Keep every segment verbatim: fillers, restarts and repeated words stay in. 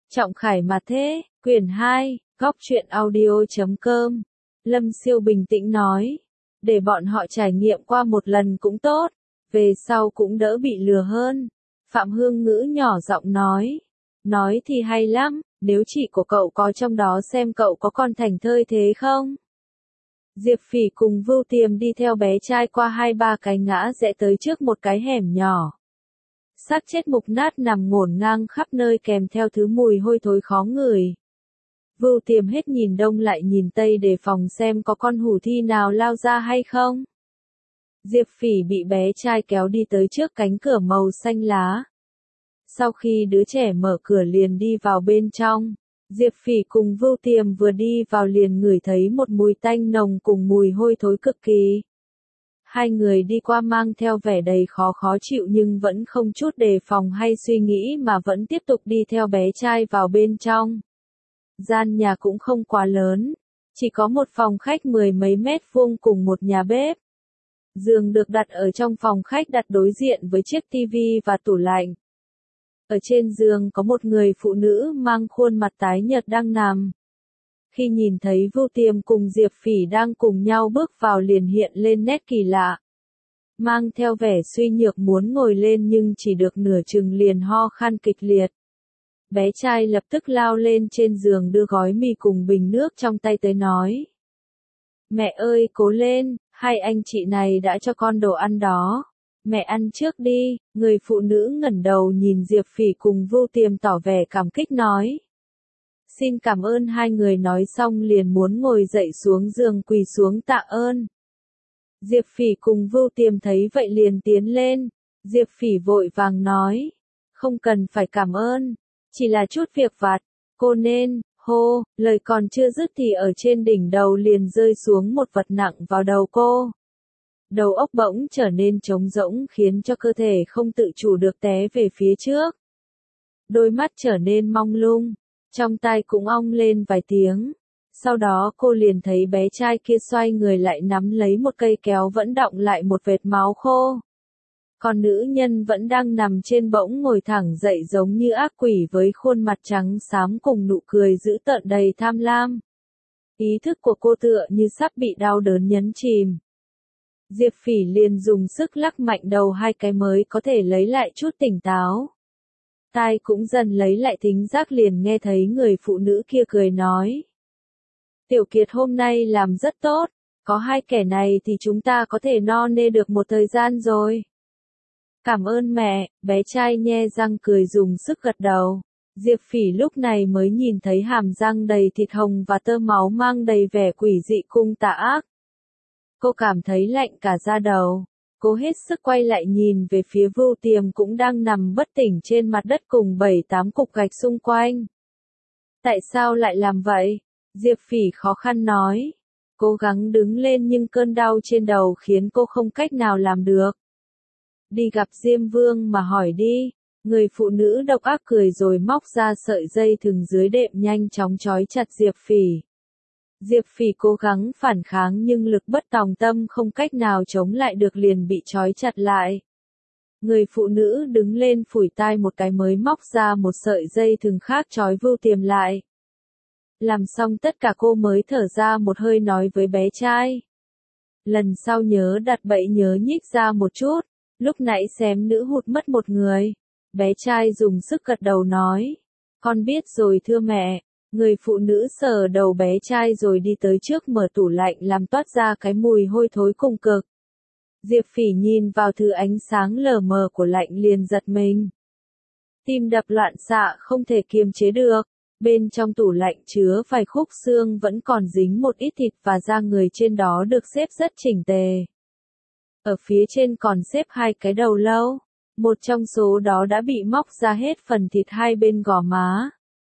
Trọng Khải mà thế, quyển hai, góc truyện audio chấm com. Lâm Siêu bình tĩnh nói, để bọn họ trải nghiệm qua một lần cũng tốt, về sau cũng đỡ bị lừa hơn. Phạm Hương Ngữ nhỏ giọng nói, nói thì hay lắm, nếu chị của cậu có trong đó xem cậu có còn thành thơi thế không? Diệp Phỉ cùng Vưu Tiềm đi theo bé trai qua hai ba cái ngã rẽ tới trước một cái hẻm nhỏ. Xác chết mục nát nằm ngổn ngang khắp nơi kèm theo thứ mùi hôi thối khó ngửi. Vưu Tiềm hết nhìn đông lại nhìn tây để phòng xem có con hủ thi nào lao ra hay không. Diệp Phỉ bị bé trai kéo đi tới trước cánh cửa màu xanh lá. Sau khi đứa trẻ mở cửa liền đi vào bên trong, Diệp Phỉ cùng Vưu Tiềm vừa đi vào liền ngửi thấy một mùi tanh nồng cùng mùi hôi thối cực kỳ. Hai người đi qua mang theo vẻ đầy khó khó chịu nhưng vẫn không chút đề phòng hay suy nghĩ mà vẫn tiếp tục đi theo bé trai vào bên trong. Gian nhà cũng không quá lớn, chỉ có một phòng khách mười mấy mét vuông cùng một nhà bếp. Giường được đặt ở trong phòng khách đặt đối diện với chiếc tivi và tủ lạnh. Ở trên giường có một người phụ nữ mang khuôn mặt tái nhợt đang nằm. Khi nhìn thấy Vưu Tiềm cùng Diệp Phỉ đang cùng nhau bước vào liền hiện lên nét kỳ lạ. Mang theo vẻ suy nhược muốn ngồi lên nhưng chỉ được nửa chừng liền ho khan kịch liệt. Bé trai lập tức lao lên trên giường đưa gói mì cùng bình nước trong tay tới nói. Mẹ ơi cố lên, hai anh chị này đã cho con đồ ăn đó. Mẹ ăn trước đi, người phụ nữ ngẩng đầu nhìn Diệp Phỉ cùng Vưu Tiềm tỏ vẻ cảm kích nói. Xin cảm ơn hai người nói xong liền muốn ngồi dậy xuống giường quỳ xuống tạ ơn. Diệp Phỉ cùng Vưu Tiềm thấy vậy liền tiến lên. Diệp Phỉ vội vàng nói. Không cần phải cảm ơn, chỉ là chút việc vặt. Cô nên, hô, lời còn chưa dứt thì ở trên đỉnh đầu liền rơi xuống một vật nặng vào đầu cô. Đầu óc bỗng trở nên trống rỗng khiến cho cơ thể không tự chủ được té về phía trước. Đôi mắt trở nên mông lung. Trong tai cũng ong lên vài tiếng. Sau đó cô liền thấy bé trai kia xoay người lại nắm lấy một cây kéo vẫn đọng lại một vệt máu khô. Còn nữ nhân vẫn đang nằm trên bỗng ngồi thẳng dậy giống như ác quỷ với khuôn mặt trắng xám cùng nụ cười dữ tợn đầy tham lam. Ý thức của cô tựa như sắp bị đau đớn nhấn chìm. Diệp Phỉ liền dùng sức lắc mạnh đầu hai cái mới có thể lấy lại chút tỉnh táo. Tai cũng dần lấy lại thính giác liền nghe thấy người phụ nữ kia cười nói. Tiểu Kiệt hôm nay làm rất tốt, có hai kẻ này thì chúng ta có thể no nê được một thời gian rồi. Cảm ơn mẹ, bé trai nhe răng cười dùng sức gật đầu. Diệp Phỉ lúc này mới nhìn thấy hàm răng đầy thịt hồng và tơ máu mang đầy vẻ quỷ dị cùng tà ác. Cô cảm thấy lạnh cả da đầu. Cô hết sức quay lại nhìn về phía Vưu Tiềm cũng đang nằm bất tỉnh trên mặt đất cùng bảy tám cục gạch xung quanh. Tại sao lại làm vậy? Diệp Phỉ khó khăn nói. Cố gắng đứng lên nhưng cơn đau trên đầu khiến cô không cách nào làm được. Đi gặp Diêm Vương mà hỏi đi. Người phụ nữ độc ác cười rồi móc ra sợi dây thừng dưới đệm nhanh chóng trói chặt Diệp Phỉ. Diệp Phỉ cố gắng phản kháng nhưng lực bất tòng tâm không cách nào chống lại được liền bị trói chặt lại. Người phụ nữ đứng lên phủi tai một cái mới móc ra một sợi dây thừng khác trói Vưu Tiềm lại. Làm xong tất cả cô mới thở ra một hơi nói với bé trai. Lần sau nhớ đặt bẫy nhớ nhích ra một chút, lúc nãy xém nữ hụt mất một người. Bé trai dùng sức gật đầu nói. Con biết rồi thưa mẹ. Người phụ nữ sờ đầu bé trai rồi đi tới trước mở tủ lạnh làm toát ra cái mùi hôi thối cùng cực. Diệp Phỉ nhìn vào thứ ánh sáng lờ mờ của lạnh liền giật mình. Tim đập loạn xạ không thể kiềm chế được. Bên trong tủ lạnh chứa vài khúc xương vẫn còn dính một ít thịt và da người trên đó được xếp rất chỉnh tề. Ở phía trên còn xếp hai cái đầu lâu. Một trong số đó đã bị móc ra hết phần thịt hai bên gò má.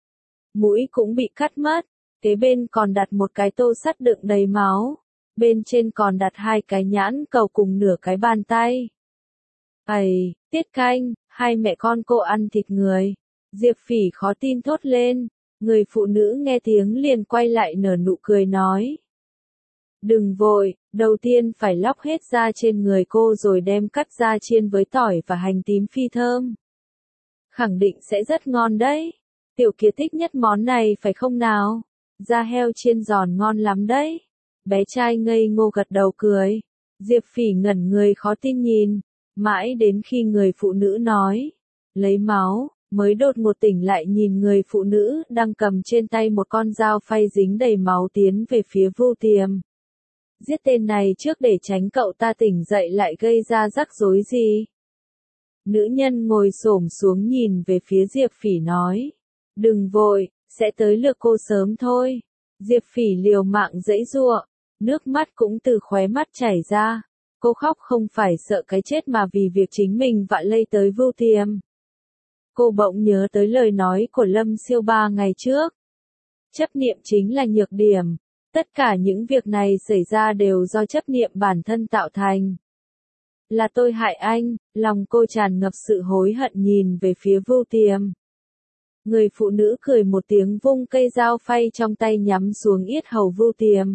Mũi cũng bị cắt mất, kế bên còn đặt một cái tô sắt đựng đầy máu, bên trên còn đặt hai cái nhãn cầu cùng nửa cái bàn tay. Ây, Tiết Canh, hai mẹ con cô ăn thịt người. Diệp Phỉ khó tin thốt lên, người phụ nữ nghe tiếng liền quay lại nở nụ cười nói. Đừng vội, đầu tiên phải lóc hết da trên người cô rồi đem cắt ra chiên với tỏi và hành tím phi thơm. Khẳng định sẽ rất ngon đấy. Tiểu Kiệt thích nhất món này phải không nào? Da heo chiên giòn ngon lắm đấy. Bé trai ngây ngô gật đầu cười. Diệp Phỉ ngẩn người khó tin nhìn, mãi đến khi người phụ nữ nói, lấy máu, mới đột ngột tỉnh lại nhìn người phụ nữ đang cầm trên tay một con dao phay dính đầy máu tiến về phía Vu Tiềm. Giết tên này trước để tránh cậu ta tỉnh dậy lại gây ra rắc rối gì? Nữ nhân ngồi xổm xuống nhìn về phía Diệp Phỉ nói, đừng vội, sẽ tới lượt cô sớm thôi. Diệp Phỉ liều mạng giãy giụa, nước mắt cũng từ khóe mắt chảy ra. Cô khóc không phải sợ cái chết mà vì việc chính mình vạ lây tới Vu Tiềm. Cô bỗng nhớ tới lời nói của Lâm Siêu ba ngày trước. Chấp niệm chính là nhược điểm. Tất cả những việc này xảy ra đều do chấp niệm bản thân tạo thành. Là tôi hại anh, lòng cô tràn ngập sự hối hận nhìn về phía Vu Tiềm. Người phụ nữ cười một tiếng vung cây dao phay trong tay nhắm xuống yết hầu Vu Tiềm.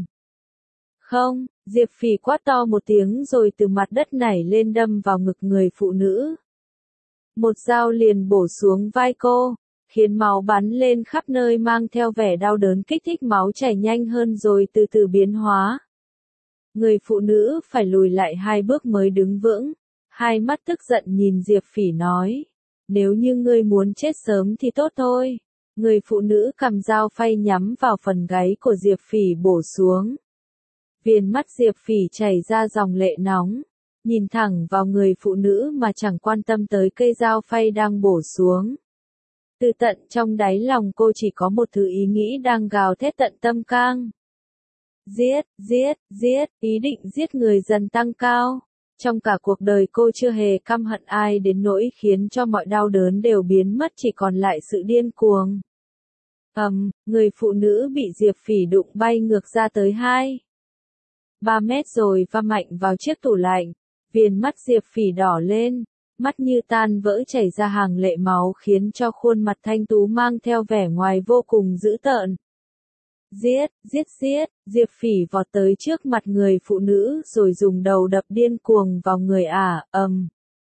Không, Diệp Phỉ quát to một tiếng rồi từ mặt đất nảy lên đâm vào ngực người phụ nữ. Một dao liền bổ xuống vai cô, khiến máu bắn lên khắp nơi mang theo vẻ đau đớn kích thích máu chảy nhanh hơn rồi từ từ biến hóa. Người phụ nữ phải lùi lại hai bước mới đứng vững, hai mắt tức giận nhìn Diệp Phỉ nói, nếu như ngươi muốn chết sớm thì tốt thôi. Người phụ nữ cầm dao phay nhắm vào phần gáy của Diệp Phỉ bổ xuống. Viền mắt Diệp Phỉ chảy ra dòng lệ nóng, nhìn thẳng vào người phụ nữ mà chẳng quan tâm tới cây dao phay đang bổ xuống. Từ tận trong đáy lòng cô chỉ có một thứ ý nghĩ đang gào thét tận tâm can. Giết, giết, giết, ý định giết người dần tăng cao. Trong cả cuộc đời cô chưa hề căm hận ai đến nỗi khiến cho mọi đau đớn đều biến mất chỉ còn lại sự điên cuồng. Ầm, um, người phụ nữ bị Diệp Phỉ đụng bay ngược ra tới hai ba mét rồi va mạnh vào chiếc tủ lạnh. Viền mắt Diệp Phỉ đỏ lên, mắt như tan vỡ chảy ra hàng lệ máu khiến cho khuôn mặt thanh tú mang theo vẻ ngoài vô cùng dữ tợn. Giết, giết giết, Diệp Phỉ vọt tới trước mặt người phụ nữ rồi dùng đầu đập điên cuồng vào người ả, ầm.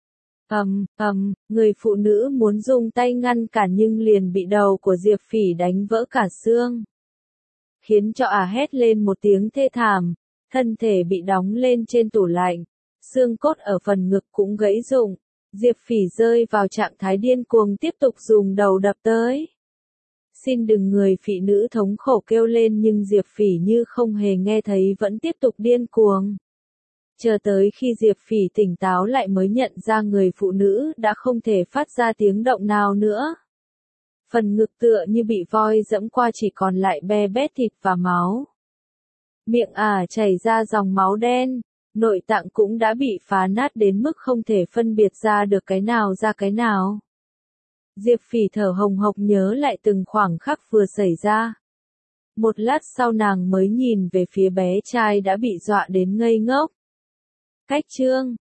Ầm, ầm, người phụ nữ muốn dùng tay ngăn cản nhưng liền bị đầu của Diệp Phỉ đánh vỡ cả xương. Khiến cho ả hét lên một tiếng thê thảm, thân thể bị đóng lên trên tủ lạnh, xương cốt ở phần ngực cũng gãy rụng. Diệp Phỉ rơi vào trạng thái điên cuồng tiếp tục dùng đầu đập tới. Xin đừng, người phụ nữ thống khổ kêu lên nhưng Diệp Phỉ như không hề nghe thấy vẫn tiếp tục điên cuồng. Chờ tới khi Diệp Phỉ tỉnh táo lại mới nhận ra người phụ nữ đã không thể phát ra tiếng động nào nữa. Phần ngực tựa như bị voi dẫm qua chỉ còn lại be bét thịt và máu. Miệng ả chảy ra dòng máu đen, nội tạng cũng đã bị phá nát đến mức không thể phân biệt ra được cái nào ra cái nào. Diệp Phỉ thở hồng hộc nhớ lại từng khoảng khắc vừa xảy ra. Một lát sau nàng mới nhìn về phía bé trai đã bị dọa đến ngây ngốc. Cách chương